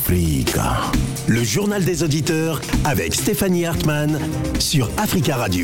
Africa. Le journal des auditeurs avec Stéphanie Hartmann sur Africa Radio.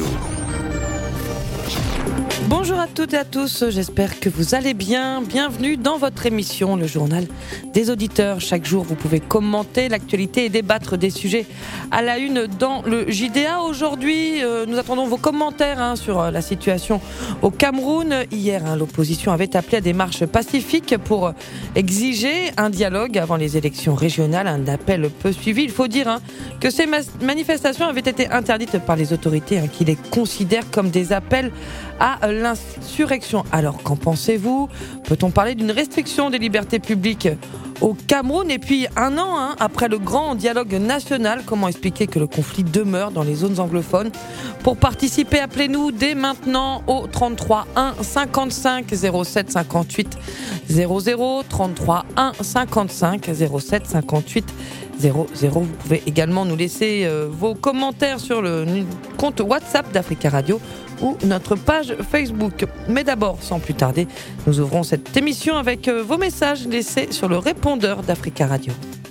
Bonjour à toutes et à tous, j'espère que vous allez bien. Bienvenue dans votre émission, le journal des auditeurs. Chaque jour, vous pouvez commenter l'actualité et débattre des sujets à la une dans le JDA. Aujourd'hui, nous attendons vos commentaires sur la situation au Cameroun. Hier, l'opposition avait appelé à des marches pacifiques pour exiger un dialogue avant les élections régionales. Un appel peu suivi. Il faut dire que ces manifestations avaient été interdites par les autorités qui les considèrent comme des appels à l'insurrection. Alors, qu'en pensez-vous ? Peut-on parler d'une restriction des libertés publiques au Cameroun ? Et puis, un an après le grand dialogue national, comment expliquer que le conflit demeure dans les zones anglophones ? Pour participer, appelez-nous dès maintenant au 33 1 55 07 58 00, 33 1 55 07 58 00. Vous pouvez également nous laisser vos commentaires sur le compte WhatsApp d'Africa Radio ou notre page Facebook. Mais d'abord, sans plus tarder, nous ouvrons cette émission avec vos messages laissés sur le répondeur d'Africa Radio.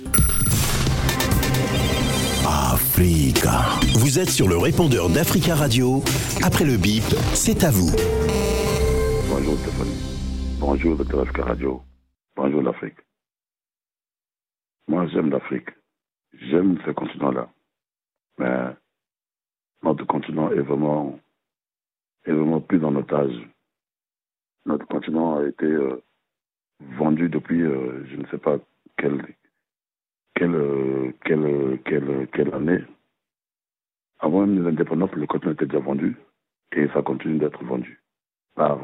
Africa. Vous êtes sur le répondeur d'Africa Radio. Après le bip, c'est à vous. Bonjour Stéphanie. Bonjour de Africa Radio. Bonjour l'Afrique. Moi j'aime l'Afrique. J'aime ce continent-là. Mais notre continent est vraiment pris en otage. Notre continent a été vendu depuis je ne sais pas quelle année. Avant même l'indépendance, le continent était déjà vendu et ça continue d'être vendu par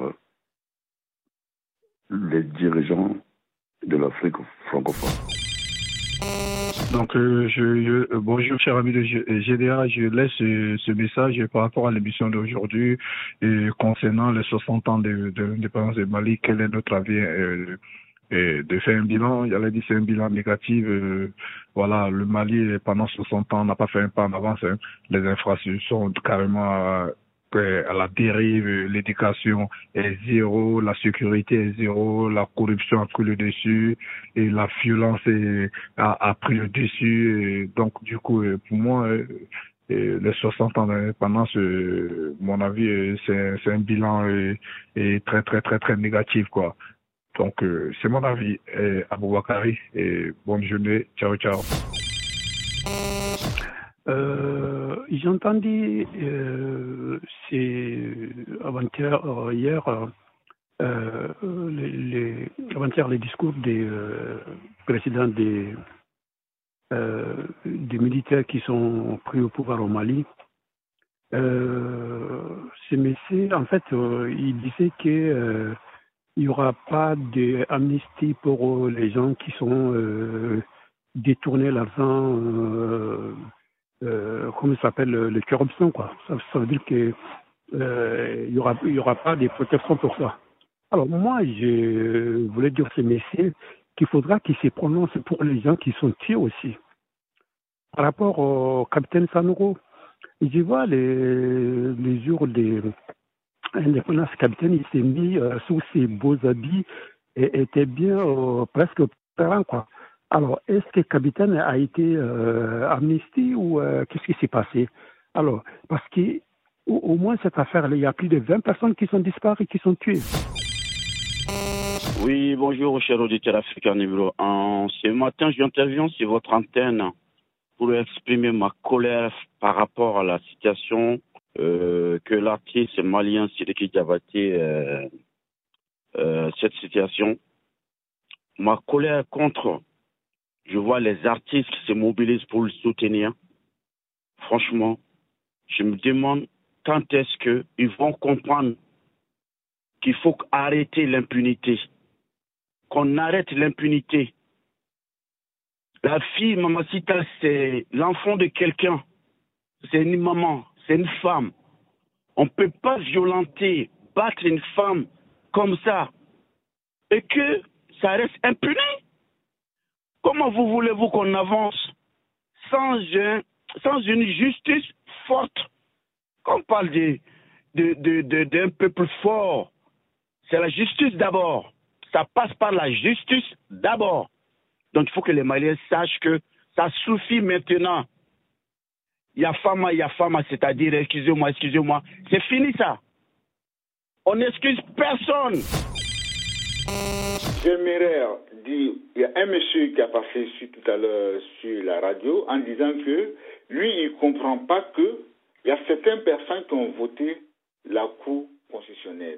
les dirigeants de l'Afrique francophone. Donc, bonjour, cher ami de GDA, je laisse ce message par rapport à l'émission d'aujourd'hui concernant les 60 ans de l'indépendance du Mali. Quel est notre avis de faire un bilan? Il y a dit c'est un bilan négatif. Voilà, le Mali, pendant 60 ans, n'a pas fait un pas en avance. Les infrastructures sont carrément à la dérive, l'éducation est zéro, la sécurité est zéro, la corruption a pris le dessus et la violence a pris le dessus. Et donc, du coup, pour moi, les 60 ans d'indépendance, mon avis, c'est un bilan très, très, très, très négatif, quoi. Donc, c'est mon avis. Aboubakari, et bonne journée. Ciao, ciao. J'ai entendu hier les discours des présidents des militaires qui sont pris au pouvoir au Mali. Ces messieurs, en fait, ils disaient que il n'y aura pas d'amnistie pour les gens qui sont détournés l'argent. Comment ça s'appelle, le corruption, quoi. Ça veut dire que il y aura pas de protection pour ça. Alors moi, je voulais dire à ces messieurs qu'il faudra qu'ils se prononcent pour les gens qui sont tués aussi. Par rapport au capitaine Sanoro, je vois les jours de l'indépendance, le capitaine, il s'est mis sous ses beaux habits et était bien presque parent, quoi. Alors, est-ce que le capitaine a été amnistié ou qu'est-ce qui s'est passé? Alors, parce qu'au moins cette affaire-là, il y a plus de 20 personnes qui sont disparues, qui sont tuées. Oui, bonjour, cher auditeur africain numéro 1. Ce matin, j'interviens sur votre antenne pour exprimer ma colère par rapport à la situation que l'artiste malien Sidiki Diabaté, cette situation. Ma colère contre... Je vois les artistes qui se mobilisent pour le soutenir. Franchement, je me demande quand est-ce qu'ils vont comprendre qu'il faut arrêter l'impunité. Qu'on arrête l'impunité. La fille, Mamacita, c'est l'enfant de quelqu'un. C'est une maman, c'est une femme. On ne peut pas violenter, battre une femme comme ça. Et que ça reste impuni. Comment voulez-vous qu'on avance sans une justice forte? Quand on parle d'un peuple fort, c'est la justice d'abord. Ça passe par la justice d'abord. Donc il faut que les Maliens sachent que ça suffit maintenant. Il y a fama, c'est-à-dire excusez-moi. C'est fini ça. On n'excuse personne. J'aimerais dire, il y a un monsieur qui a passé tout à l'heure sur la radio en disant que lui, il ne comprend pas qu'il y a certaines personnes qui ont voté la Cour constitutionnelle.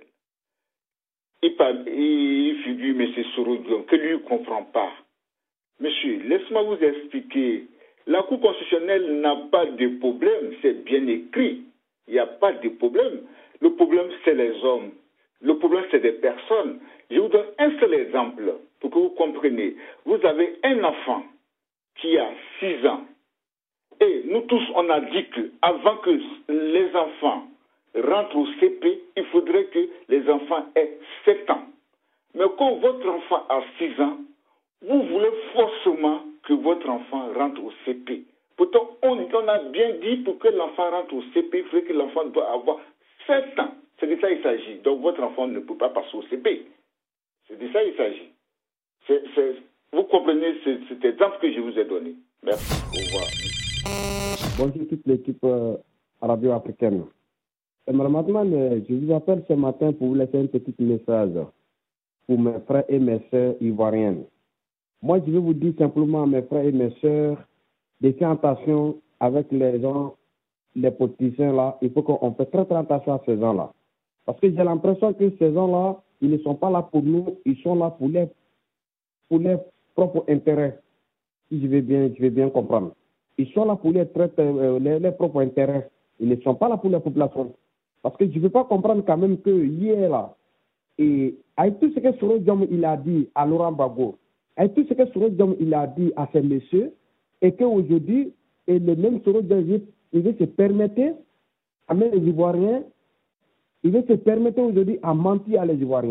Il figure M. Soro-Dion, que lui ne comprend pas. Monsieur, laisse-moi vous expliquer. La Cour constitutionnelle n'a pas de problème, c'est bien écrit. Il n'y a pas de problème. Le problème, c'est les hommes. Le problème, c'est des personnes. Je vous donne un seul exemple pour que vous compreniez. Vous avez un enfant qui a 6 ans. Et nous tous, on a dit qu'avant que les enfants rentrent au CP, il faudrait que les enfants aient 7 ans. Mais quand votre enfant a 6 ans, vous voulez forcément que votre enfant rentre au CP. Pourtant, on a bien dit pour que l'enfant rentre au CP, il faudrait que l'enfant doit avoir 7 ans. C'est de ça qu'il s'agit. Donc votre enfant ne peut pas passer au CP. C'est de ça qu'il s'agit. Vous comprenez cet exemple que je vous ai donné. Merci. Au revoir. Bonjour toute l'équipe arabo-africaine. Madame, je vous appelle ce matin pour vous laisser un petit message pour mes frères et mes sœurs ivoiriennes. Moi, je vais vous dire simplement à mes frères et mes sœurs de faire attention avec les gens, les politiciens là. Il faut qu'on fasse très attention à ces gens-là. Parce que j'ai l'impression que ces gens-là, ils ne sont pas là pour nous, ils sont là pour leurs propres intérêts. Si je vais bien comprendre. Ils sont là pour leurs propres intérêts. Ils ne sont pas là pour la population. Parce que je ne veux pas comprendre quand même que hier là, et avec tout ce que Soro Diom il a dit à Laurent Gbagbo, avec tout ce que Soro Diom il a dit à ces messieurs, et qu'aujourd'hui, et le même Soro Diom, il veut se permettre à même les Ivoiriens, il veut se permettre aujourd'hui à mentir à les Ivoiriens.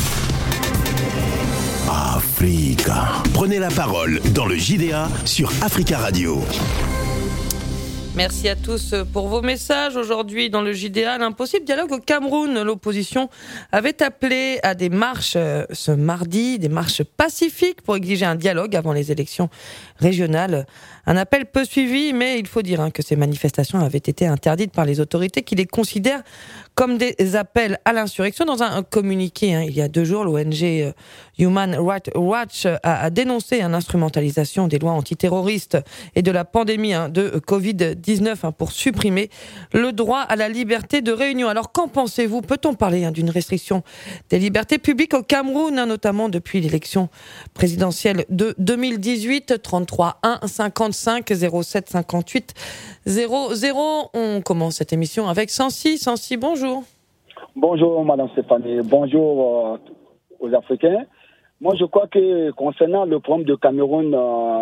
Africa. Prenez la parole dans le JDA sur Africa Radio. Merci à tous pour vos messages. Aujourd'hui, dans le JDA, l'impossible dialogue au Cameroun. L'opposition avait appelé à des marches ce mardi, des marches pacifiques pour exiger un dialogue avant les élections régionales. Un appel peu suivi, mais il faut dire que ces manifestations avaient été interdites par les autorités qui les considèrent comme des appels à l'insurrection. Dans un communiqué, il y a 2 jours, l'ONG Human Rights Watch a dénoncé une instrumentalisation des lois antiterroristes et de la pandémie de Covid-19 pour supprimer le droit à la liberté de réunion. Alors qu'en pensez-vous ? Peut-on parler d'une restriction des libertés publiques au Cameroun, notamment depuis l'élection présidentielle de 2018 ? 33 1 55 07 58 00. On commence cette émission avec Sansi. Sansi, bonjour. Bonjour Madame Stéphanie, bonjour aux Africains. Moi je crois que concernant le problème de Cameroun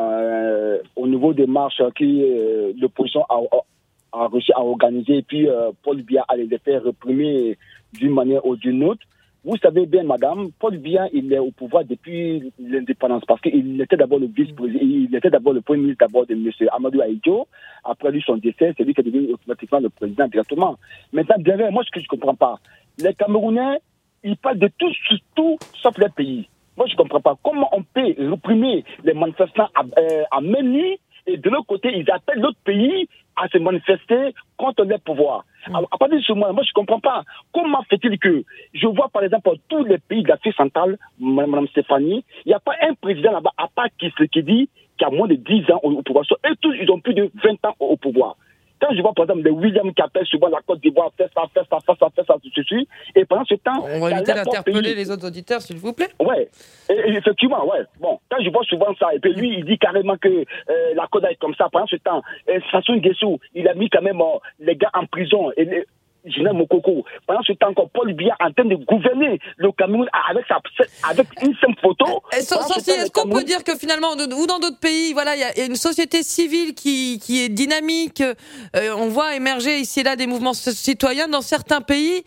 au niveau des marches qui l'opposition a réussi à organiser et puis Paul Biya a les faire réprimer d'une manière ou d'une autre. Vous savez bien, madame, Paul Biya, il est au pouvoir depuis l'indépendance parce qu'il était d'abord le vice-président, il était d'abord le premier ministre d'abord de M. Amadou Ahidjo. Après lui, son décès, c'est lui qui est devenu automatiquement le président directement. Maintenant, derrière, moi, ce que je ne comprends pas, les Camerounais, ils parlent de tout sauf les pays. Moi, je ne comprends pas comment on peut réprimer les manifestants à main nue et de l'autre côté, ils appellent l'autre pays à se manifester contre les pouvoirs. Alors, à partir de ce moment, moi, je ne comprends pas. Comment fait-il que, je vois par exemple, tous les pays d'Afrique centrale, Mme Stéphanie, il n'y a pas un président là-bas, à part qui dit qui a moins de 10 ans au pouvoir. Et tous, ils ont plus de 20 ans au pouvoir. Quand je vois, par exemple, les William qui appellent souvent la Côte d'Ivoire, fait ça, ceci, et pendant ce temps... On va éviter d'interpeller les autres auditeurs, s'il vous plaît. Ouais, et effectivement, ouais. Bon, quand je vois souvent ça, et puis lui, il dit carrément que la Côte est comme ça, pendant ce temps, Sassou Nguesso, il a mis quand même les gars en prison, et Général Mokoko. Pendant ce temps, encore Paul Biya en train de gouverner le Cameroun avec une simple photo. Est-ce qu'on peut dire que finalement, ou dans d'autres pays, voilà, il y a une société civile qui est dynamique. On voit émerger ici et là des mouvements citoyens. Dans certains pays,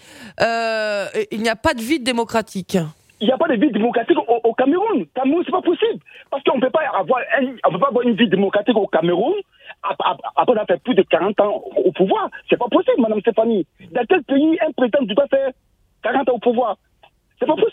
il n'y a pas de vide démocratique. Il n'y a pas de vie démocratique au Cameroun. Cameroun, c'est pas possible. Parce qu'on ne peut pas avoir une vie démocratique au Cameroun après avoir fait plus de 40 ans au pouvoir. C'est pas possible, Madame Stéphanie. Dans quel pays un président doit faire 40 ans au pouvoir? C'est pas possible.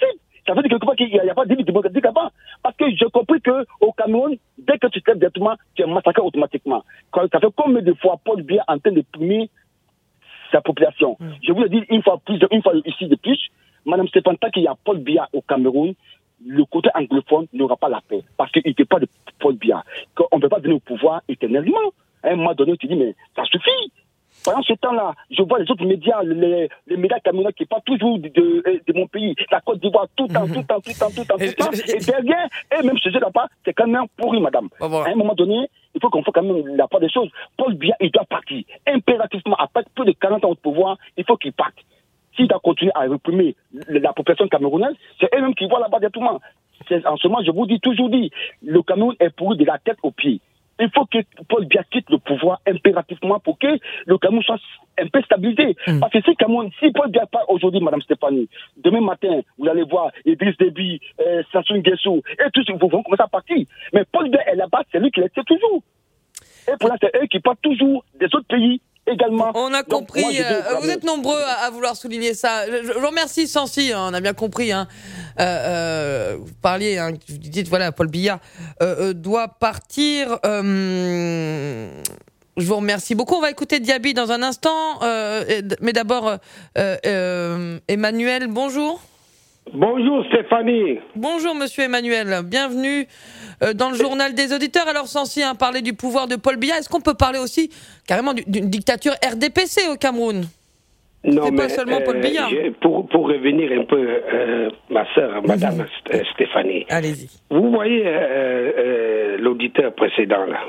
Ça veut dire quelque part qu'il n'y a pas de limite démocratique avant. Parce que j'ai compris qu'au Cameroun, dès que tu traites directement, tu es massacré automatiquement. Ça fait combien de fois Paul Biya en train de punir sa population? Je vous le dis une fois ici de plus, Madame Stéphane, tant qu'il y a Paul Biya au Cameroun, le côté anglophone n'aura pas la paix. Parce qu'il n'était pas de Paul Biya. On ne peut pas venir au pouvoir éternellement. À un moment donné, tu dis, mais ça suffit. Pendant ce temps-là, je vois les autres médias, les médias camerounais qui parlent toujours de mon pays, la Côte d'Ivoire, tout le temps. Et derrière, et même chez eux là-bas, c'est quand même pourri, madame. À un moment donné, il faut qu'on fasse quand même la part des choses. Paul Biya, il doit partir. Impérativement, après plus de 40 ans au pouvoir, il faut qu'il parte. S'il doit continuer à réprimer la population camerounaise, c'est eux-mêmes qui voient là-bas directement. En ce moment, je vous dis, toujours dit, le Cameroun est pourri de la tête aux pieds. Il faut que Paul Biya quitte le pouvoir impérativement pour que le Cameroun soit un peu stabilisé. Parce que si Paul Biya part aujourd'hui, Madame Stéphanie, demain matin, vous allez voir Idriss Déby, Sassou Nguesso, et tous, ils vont commencer à partir. Mais Paul Biya est là-bas, c'est lui qui l'était toujours. Et pour l'instant, c'est eux qui partent toujours des autres pays. Également. On a compris, vous êtes nombreux à vouloir souligner ça. Je vous remercie, Sancy, on a bien compris. Vous parliez, vous dites, voilà, Paul Biya doit partir. Je vous remercie beaucoup. On va écouter Diaby dans un instant. Mais d'abord, Emmanuel, bonjour. Bonjour Stéphanie. Bonjour Monsieur Emmanuel, bienvenue dans le journal des auditeurs. Alors Sancy a parlé du pouvoir de Paul Biya, est-ce qu'on peut parler aussi carrément d'une dictature RDPC au Cameroun? Non, c'est mais pas seulement Paul Biya. Pour revenir un peu, ma sœur, Madame Stéphanie. Allez-y. Vous voyez l'auditeur précédent là.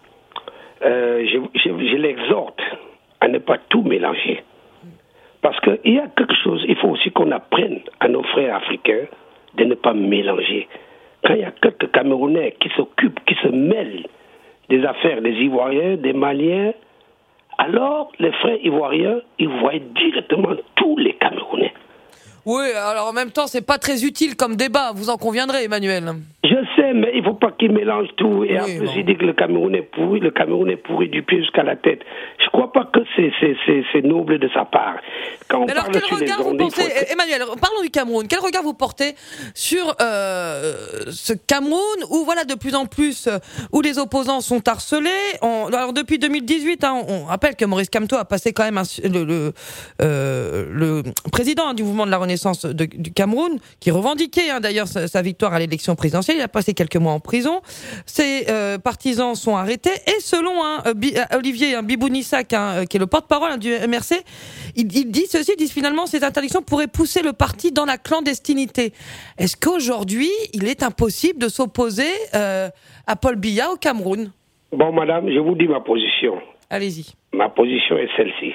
Je l'exhorte à ne pas tout mélanger. Parce qu'il y a quelque chose, il faut aussi qu'on apprenne à nos frères africains de ne pas mélanger. Quand il y a quelques Camerounais qui s'occupent, qui se mêlent des affaires des Ivoiriens, des Maliens, alors les frères Ivoiriens, ils voient directement tous les Camerounais. Oui, alors en même temps, c'est pas très utile comme débat, vous en conviendrez, Emmanuel. Je sais, mais il ne faut pas qu'ils mélangent tout. Et en plus, il dit que le Cameroun est pourri du pied jusqu'à la tête. Je ne crois pas que c'est noble de sa part. Quand on alors, parle quel sur regard les vous ondes, pensez, Emmanuel, parlons du Cameroun. Quel regard vous portez sur ce Cameroun où, voilà, de plus en plus, où les opposants sont harcelés? Alors, depuis 2018, on rappelle que Maurice Kamto a passé quand même le président du mouvement de la Renaissance du Cameroun, qui revendiquait d'ailleurs sa victoire à l'élection présidentielle. Il a passé quelques mois en prison. Ses partisans sont arrêtés. Et selon Olivier Bibounissac, qui est le porte-parole du MRC, il dit ceci, finalement ces interdictions pourraient pousser le parti dans la clandestinité. Est-ce qu'aujourd'hui, il est impossible de s'opposer à Paul Biya au Cameroun? Bon, madame, je vous dis ma position. Allez-y. Ma position est celle-ci.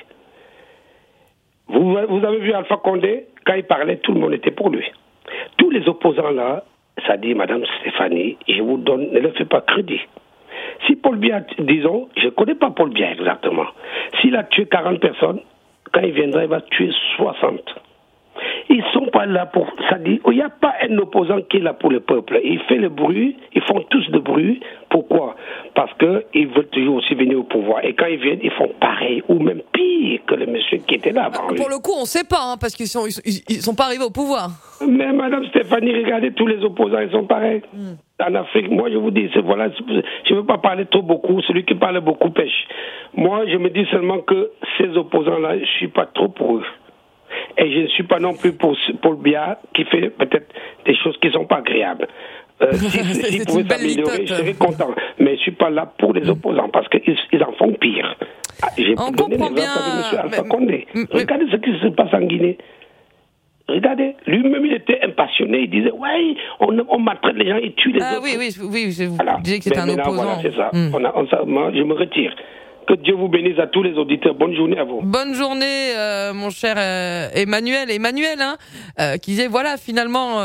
Vous avez vu Alpha Condé, quand il parlait, tout le monde était pour lui. Tous les opposants là, ça dit Madame Stéphanie, je vous donne, ne le fais pas crédit. Si Paul Biya, disons, je ne connais pas Paul Biya exactement, s'il a tué 40 personnes, quand il viendra, il va tuer 60. Ils ne sont pas là pour... Ça dit, il n'y a pas un opposant qui est là pour le peuple. Il fait le bruit, ils font tous de bruit. Pourquoi? Parce qu'ils veulent toujours aussi venir au pouvoir. Et quand ils viennent, ils font pareil, ou même pire que le monsieur qui était là avant lui. Pour le coup, on ne sait pas, parce qu'ils sont pas arrivés au pouvoir. Mais Madame Stéphanie, regardez, tous les opposants, ils sont pareils. En Afrique, moi je vous dis, voilà, je ne veux pas parler trop beaucoup, celui qui parle beaucoup pêche. Moi, je me dis seulement que ces opposants-là, je ne suis pas trop pour eux. Et je ne suis pas non plus pour Paul Biya, qui fait peut-être des choses qui ne sont pas agréables. S'il pouvait s'améliorer, je serais content. Mais je ne suis pas là pour les opposants, parce qu'ils en font pire. J'ai donné l'exemple de M. Alpha Condé. Regardez ce qui se passe en Guinée. Regardez, lui-même il était impassionné, il disait ouais, on maltraite les gens, il tue les autres. Oui, je disais que c'était un opposant. Voilà, c'est ça. Moi, je me retire. Que Dieu vous bénisse à tous les auditeurs. Bonne journée à vous. Bonne journée, mon cher Emmanuel. Emmanuel, qui disait voilà, finalement,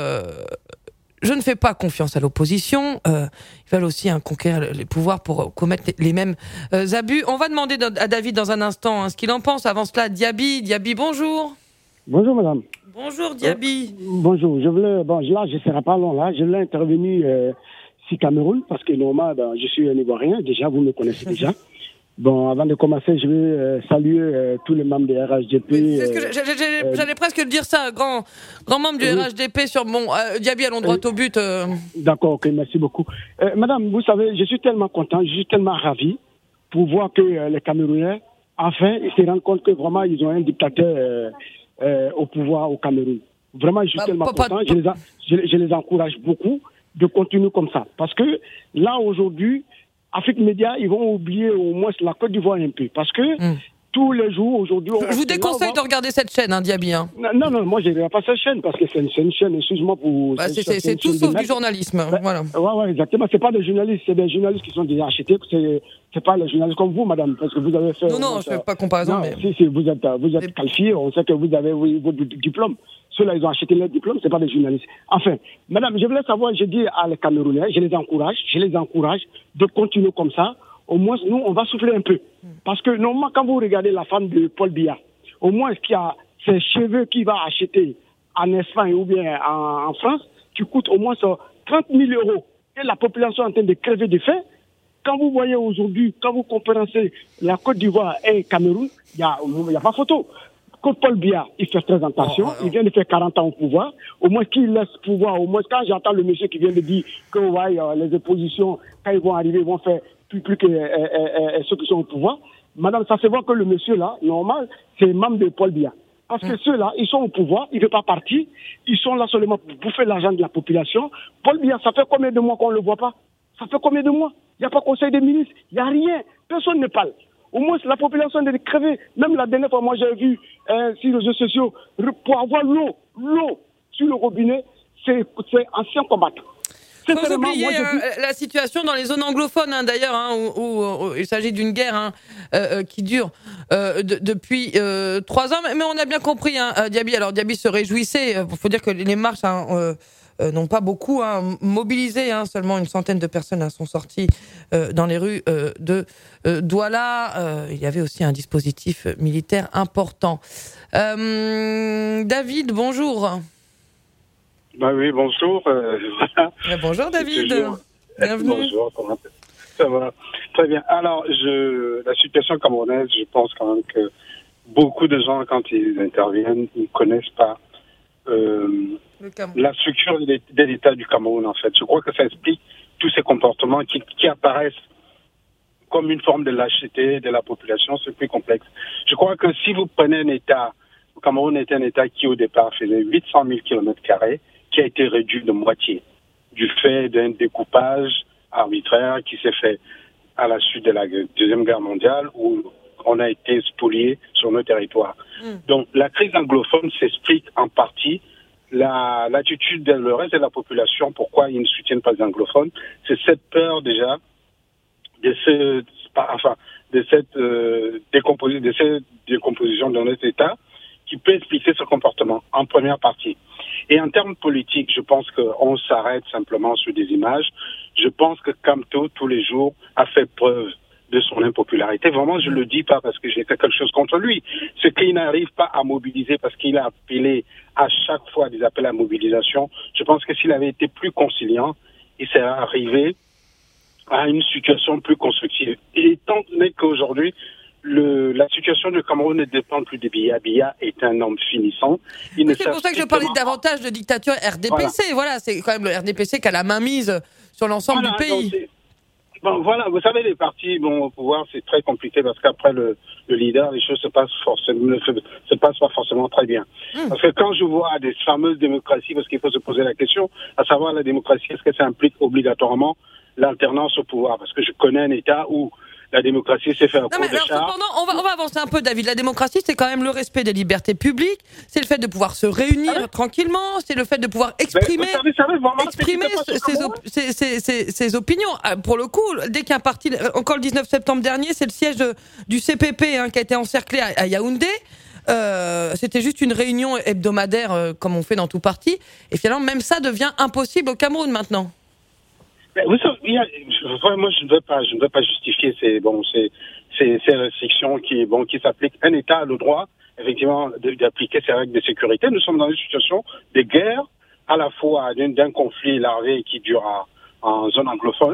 je ne fais pas confiance à l'opposition. Ils veulent aussi conquérir les pouvoirs pour commettre les mêmes abus. On va demander à David dans un instant ce qu'il en pense. Avant cela, Diaby, bonjour. Bonjour madame. Bonjour Diaby. Bonjour, là je ne serai pas long là, je l'ai intervenu si Cameroun, parce que normalement je suis un Ivoirien, déjà vous me connaissez déjà. Bon, avant de commencer, je vais saluer tous les membres des RHDP. C'est ce que j'allais presque dire ça, grand membre du RHDP sur mon Diaby, allons droit au but. D'accord, ok, merci beaucoup. Madame, vous savez, je suis tellement content, je suis tellement ravi pour voir que les Camerounais, enfin, ils se rendent compte que vraiment, ils ont un dictateur au pouvoir au Cameroun. Vraiment, je suis tellement content. Je les encourage beaucoup de continuer comme ça. Parce que là, aujourd'hui, Afrique Média, ils vont oublier au moins la Côte d'Ivoire un peu. Parce que tous les jours, aujourd'hui... Je vous déconseille de regarder cette chaîne, Diaby. Hein. Non, moi, je ne regarde pas cette chaîne parce que c'est une chaîne, excuse-moi pour... c'est tout sauf du journalisme. Voilà. Ouais, exactement. C'est pas des journalistes, c'est des journalistes qui sont déjà achetés. C'est pas les journalistes comme vous, madame, parce que vous avez fait... Non, je ne fais pas comparaison. Non, mais... si, vous êtes qualifié, on sait que vous avez vos diplômes. Ceux-là, ils ont acheté leurs diplômes, c'est pas des journalistes. Enfin, madame, je voulais savoir, je dis à les Camerounais, je les encourage de continuer comme ça. Au moins, nous, on va souffler un peu. Parce que, normalement, quand vous regardez la femme de Paul Biya, au moins, qu'il y a ses cheveux qu'il va acheter en Espagne ou bien en France, qui coûtent au moins 30 000 €. Et la population est en train de crever de faim. Quand vous voyez aujourd'hui, quand vous comparez la Côte d'Ivoire et le Cameroun, il n'y a pas photo. Quand Paul Biya, il fait très attention, il vient de faire 40 ans au pouvoir, au moins qu'il laisse pouvoir, au moins quand j'entends le monsieur qui vient de dire que les oppositions, quand ils vont arriver, ils vont faire plus que ceux qui sont au pouvoir. Madame, ça se voit que le monsieur là, normal, c'est membre de Paul Biya. Parce que ceux-là, ils sont au pouvoir, ils ne veulent pas partir, ils sont là seulement pour bouffer l'argent de la population. Paul Biya, ça fait combien de mois qu'on ne le voit pas? Ça fait combien de mois? Il n'y a pas conseil des ministres, il n'y a rien, personne ne parle. Au moins, la population est crevée. Même la dernière fois, moi, j'ai vu sur les réseaux sociaux, pour avoir l'eau sur le robinet, c'est ancien combattant. Faut oublier la situation dans les zones anglophones, d'ailleurs, où il s'agit d'une guerre qui dure depuis 3 ans. Mais on a bien compris, Diaby. Alors, Diaby se réjouissait. Il faut dire que les marches n'ont pas beaucoup mobilisé. Seulement une centaine de personnes sont sorties dans les rues de Douala. Il y avait aussi un dispositif militaire important. David, bonjour. Oui, bonjour. Bonjour David. Bienvenue. Bonjour, ça va? Très bien. Alors, la situation camerounaise, je pense quand même que beaucoup de gens, quand ils interviennent, ils ne connaissent pas la structure de l'État du Cameroun, en fait. Je crois que ça explique tous ces comportements qui apparaissent comme une forme de lâcheté de la population. C'est plus complexe. Je crois que si vous prenez un État, le Cameroun est un État qui, au départ, faisait 800 000 km², qui a été réduit de moitié du fait d'un découpage arbitraire qui s'est fait à la suite de la Deuxième Guerre mondiale où on a été spolié sur nos territoires. Donc la crise anglophone s'explique en partie l'attitude de le reste de la population, pourquoi ils ne soutiennent pas les anglophones. C'est cette peur déjà de cette décomposition de notre État qui peut expliquer ce comportement en première partie. Et en termes politiques, je pense qu'on s'arrête simplement sur des images. Je pense que Kamto, tous les jours, a fait preuve de son impopularité. Vraiment, je ne le dis pas parce que j'ai fait quelque chose contre lui. C'est qu'il n'arrive pas à mobiliser parce qu'il a appelé à chaque fois des appels à mobilisation. Je pense que s'il avait été plus conciliant, il serait arrivé à une situation plus constructive. Et étant donné qu'aujourd'hui, la situation du Cameroun ne dépend plus de Biya. Biya est un homme finissant. C'est pour ça que je parlais davantage de dictature RDPC. Voilà, c'est quand même le RDPC qui a la main mise sur l'ensemble du pays. Voilà, vous savez, les partis au pouvoir, c'est très compliqué parce qu'après le leader, les choses ne se passent pas forcément très bien. Parce que quand je vois des fameuses démocraties, parce qu'il faut se poser la question, à savoir la démocratie, est-ce que ça implique obligatoirement l'alternance au pouvoir? Parce que je connais un État où la démocratie s'est fait un cours de char. Cependant, on va avancer un peu, David. La démocratie, c'est quand même le respect des libertés publiques, c'est le fait de pouvoir se réunir tranquillement, c'est le fait de pouvoir exprimer ses opinions. Pour le coup, dès qu'il y a un parti, encore le 19 septembre dernier, c'est le siège du CPP qui a été encerclé à Yaoundé. C'était juste une réunion hebdomadaire comme on fait dans tout parti. Et finalement, même ça devient impossible au Cameroun maintenant. Vous savez, moi, je ne veux pas justifier ces restrictions qui s'appliquent. Un État a le droit, effectivement, d'appliquer ces règles de sécurité. Nous sommes dans une situation de guerre, à la fois d'un conflit larvé qui dure en zone anglophone,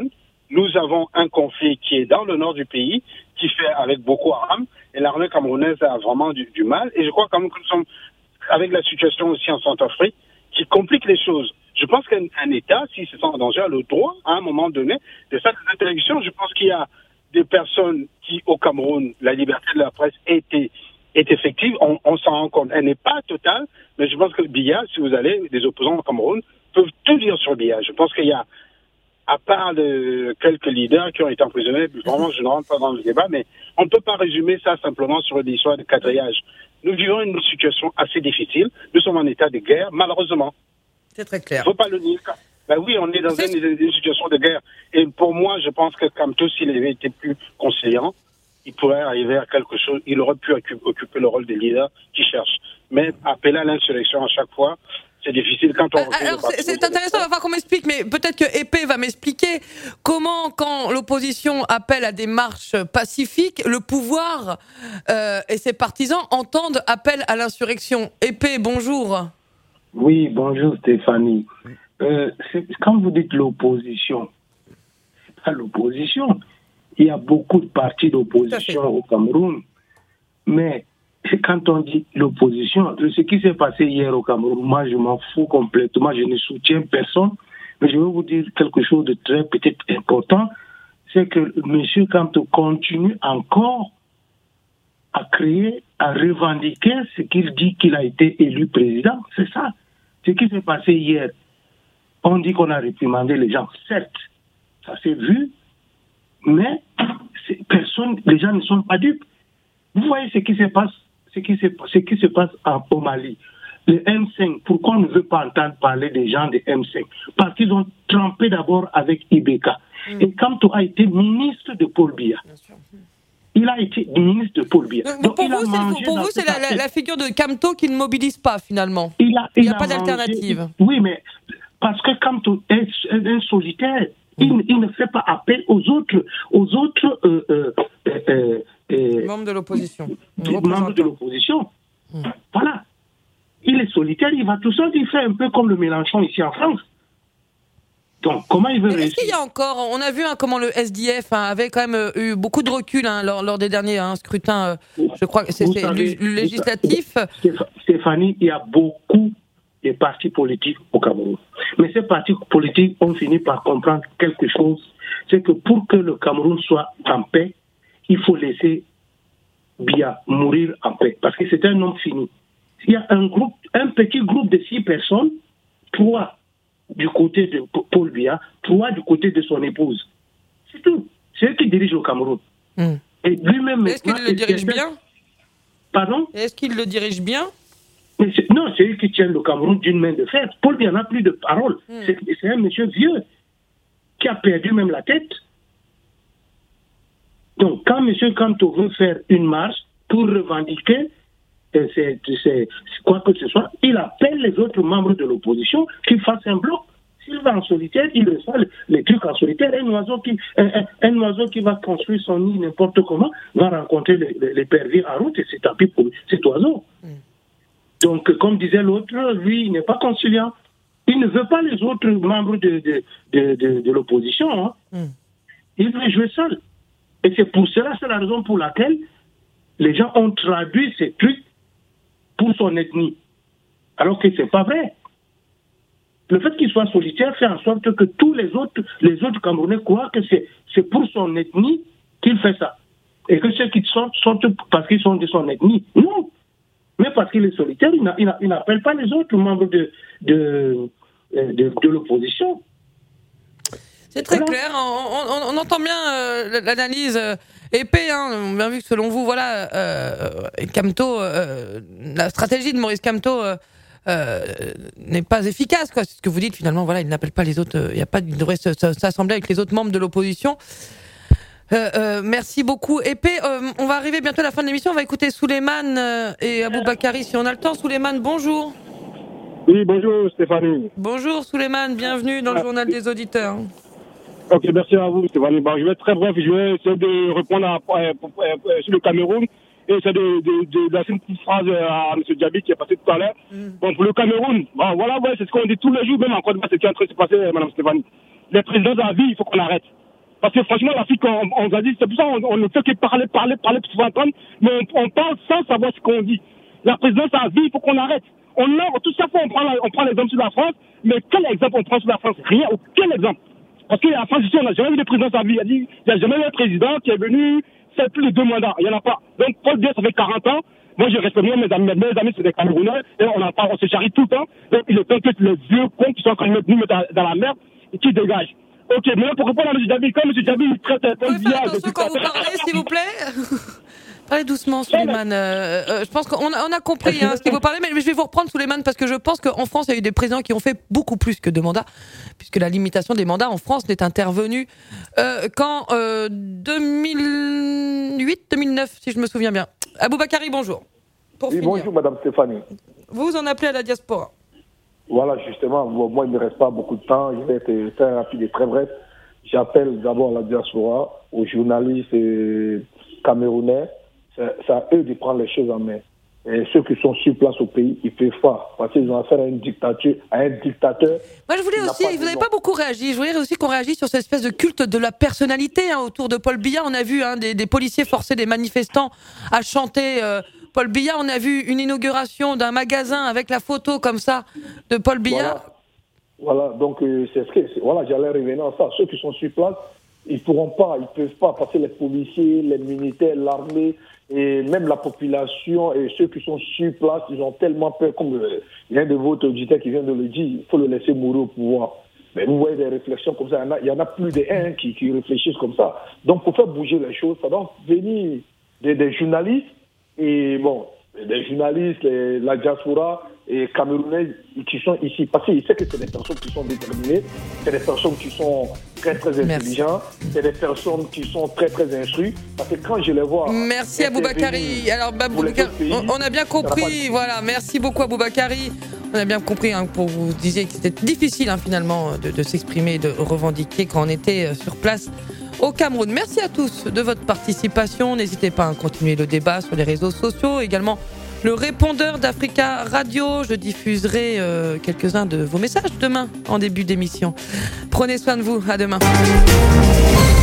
nous avons un conflit qui est dans le nord du pays, qui fait avec Boko Haram, et l'armée camerounaise a vraiment du mal. Et je crois quand même que nous sommes avec la situation aussi en Centrafrique, qui complique les choses. Je pense qu'un État, s'il se sent en danger, a le droit, à un moment donné, de faire des interactions. Je pense qu'il y a des personnes qui, au Cameroun, la liberté de la presse est effective. On s'en rend compte. Elle n'est pas totale, mais je pense que Biya, si vous allez, des opposants au Cameroun peuvent tout dire sur Biya. Je pense qu'il y a, à part de quelques leaders qui ont été emprisonnés, vraiment, je ne rentre pas dans le débat, mais on ne peut pas résumer ça simplement sur l'histoire de quadrillage. Nous vivons une situation assez difficile. Nous sommes en état de guerre, malheureusement. C'est très clair. Il ne faut pas le nier. Ben oui, on est dans une situation de guerre. Et pour moi, je pense que Kamto, s'il avait été plus conciliant, il pourrait arriver à quelque chose. Il aurait pu occuper le rôle des leaders qui cherchent. Mais appeler à l'insurrection à chaque fois, c'est difficile quand on... Alors, c'est intéressant, il va falloir qu'on m'explique, mais peut-être que Épée va m'expliquer comment, quand l'opposition appelle à des marches pacifiques, le pouvoir et ses partisans entendent appel à l'insurrection. Épée, bonjour. Oui, bonjour Stéphanie. Quand vous dites l'opposition, c'est pas l'opposition. Il y a beaucoup de partis d'opposition au Cameroun, mais quand on dit l'opposition, ce qui s'est passé hier au Cameroun, moi je m'en fous complètement, je ne soutiens personne, mais je vais vous dire quelque chose de très peut-être important, c'est que M. Kamto continue encore à créer, à revendiquer ce qu'il dit qu'il a été élu président, c'est ça. Ce qui s'est passé hier, on dit qu'on a réprimandé les gens, certes, ça s'est vu, mais les gens ne sont pas dupes. Vous voyez ce qui se passe au Mali. Le M5, pourquoi on ne veut pas entendre parler des gens de M5? Parce qu'ils ont trempé d'abord avec Ibeka. Et Kamto a été ministre de Paul Biya. Il a été ministre de Paul Biya. Donc pour vous, c'est la figure de Kamto qui ne mobilise pas finalement. Il n'y a pas d'alternative. Oui, mais parce que Kamto est un solitaire. Il ne fait pas appel aux autres membres de l'opposition. Voilà. Il est solitaire, il va tout seul, il fait un peu comme le Mélenchon ici en France. Donc, comment il veut réussir? Est-ce qu'il y a encore, on a vu comment le SDF avait quand même eu beaucoup de recul lors des derniers scrutins, je crois que c'était le législatif. Stéphanie, il y a beaucoup de partis politiques au Cameroun. Mais ces partis politiques ont fini par comprendre quelque chose, c'est que pour que le Cameroun soit en paix, il faut laisser Biya mourir en paix, parce que c'est un homme fini. Il y a un petit groupe de 6 personnes, 3 du côté de Paul Biya, 3 du côté de son épouse. C'est tout. C'est eux qui dirigent le Cameroun. Et lui-même... Est-ce qu'il le dirige bien? Pardon? Est-ce qu'il le dirige bien? Non, c'est eux qui tiennent le Cameroun d'une main de fer. Paul Biya n'a plus de parole. C'est un monsieur vieux qui a perdu même la tête. Donc, quand M. Kamto veut faire une marche pour revendiquer quoi que ce soit, il appelle les autres membres de l'opposition qui fassent un bloc. S'il va en solitaire, il reçoit les trucs en solitaire. Un oiseau qui va construire son nid n'importe comment va rencontrer les perdrix en route et c'est tant pis pour cet oiseau. Donc, comme disait l'autre, lui, il n'est pas conciliant. Il ne veut pas les autres membres de l'opposition. Il veut jouer seul. Et c'est la raison pour laquelle les gens ont traduit ces trucs pour son ethnie. Alors que c'est pas vrai. Le fait qu'il soit solitaire fait en sorte que tous les autres Camerounais croient que c'est pour son ethnie qu'il fait ça. Et que ceux qui sortent parce qu'ils sont de son ethnie. Non. Mais parce qu'il est solitaire, il n'appelle pas les autres membres de l'opposition. C'est très clair. On entend bien l'analyse épée. On a bien vu que selon vous, voilà, Kamto, la stratégie de Maurice Kamto n'est pas efficace. C'est ce que vous dites finalement. Voilà, il n'appelle pas les autres. Il devrait s'assembler avec les autres membres de l'opposition. Merci beaucoup. Épée, on va arriver bientôt à la fin de l'émission. On va écouter Souleymane et Aboubakari si on a le temps. Souleymane, bonjour. Oui, bonjour Stéphanie. Bonjour Souleymane, bienvenue dans le journal des auditeurs. Ok, merci à vous Stéphanie. Bon, je vais être très bref, je vais essayer de répondre sur le Cameroun et essayer de laisser une petite phrase à M. Djabi qui est passé tout à l'heure. Bon, pour le Cameroun, bon, voilà, ouais, c'est ce qu'on dit tous les jours, même encore c'est ce qui est en train de se passer, Mme Stéphanie. Les présidents à vie, il faut qu'on arrête. Parce que franchement, l'Afrique, on a dit, c'est pour ça qu'on ne fait que parler, pour se faire entendre, mais on parle sans savoir ce qu'on dit. La présidence à vie, il faut qu'on arrête. Tout chaque fois, on prend l'exemple sur la France, mais quel exemple on prend sur la France? Rien, aucun exemple. Parce que la France, ici, on n'a jamais eu de présidence à vie. Il n'y a jamais eu un président qui est venu faire plus de 2 mandats. Il n'y en a pas. Donc, Paul Biya, ça fait 40 ans. Moi, je respecte mes amis, c'est des Camerounais, et on se charrie tout le temps. Donc, il est temps que les vieux cons qui sont en train de nous mettre dans la merde, et qui dégagent. Ok, maintenant, pour répondre à M. Djabi, quand M. Djabi traite Paul Biya... Attention quand vous parlez, s'il vous plaît. Parlez doucement, Souleymane. Je pense qu'on a compris ce qu'il faut parler, mais je vais vous reprendre, Souleymane, parce que je pense qu'en France, il y a eu des présidents qui ont fait beaucoup plus que 2 mandats, puisque la limitation des mandats en France n'est intervenue qu'en 2008-2009, si je me souviens bien. Aboubakari, bonjour. Oui, bonjour, Madame Stéphanie. Vous en appelez à la diaspora. Voilà, justement, moi, il ne me reste pas beaucoup de temps. Je vais être très rapide et très bref. J'appelle d'abord la diaspora, aux journalistes camerounais. C'est à eux de prendre les choses en main. Et ceux qui sont sur place au pays, ils peuvent pas. Parce qu'ils ont affaire à une dictature, à un dictateur. Moi, je voulais aussi, vous n'avez pas beaucoup réagi. Je voulais aussi qu'on réagisse sur cette espèce de culte de la personnalité autour de Paul Biya. On a vu des policiers forcer des manifestants à chanter Paul Biya. On a vu une inauguration d'un magasin avec la photo comme ça de Paul Biya. Voilà, donc j'allais revenir à ça. Ceux qui sont sur place, ils peuvent pas, parce que les policiers, les militaires, l'armée et même la population et ceux qui sont sur place, ils ont tellement peur, comme l'un de vos auditeurs qui vient de le dire, il faut le laisser mourir au pouvoir. Mais vous voyez des réflexions comme ça, il y en a plus d'un qui réfléchissent comme ça. Donc pour faire bouger les choses, ça doit venir des journalistes et des journalistes, la diaspora et Camerounais qui sont ici. Parce qu'ils savent que c'est des personnes qui sont déterminées, c'est des personnes qui sont très très intelligentes, c'est des personnes qui sont très très instruites. Parce que quand je les vois... Merci Aboubakari. Alors on a bien compris, voilà, merci beaucoup Aboubakari. On a bien compris pour vous disiez que c'était difficile finalement de s'exprimer, de revendiquer quand on était sur place au Cameroun. Merci à tous de votre participation. N'hésitez pas à continuer le débat sur les réseaux sociaux. Également le répondeur d'Africa Radio. Je diffuserai quelques-uns de vos messages demain en début d'émission. Prenez soin de vous. À demain.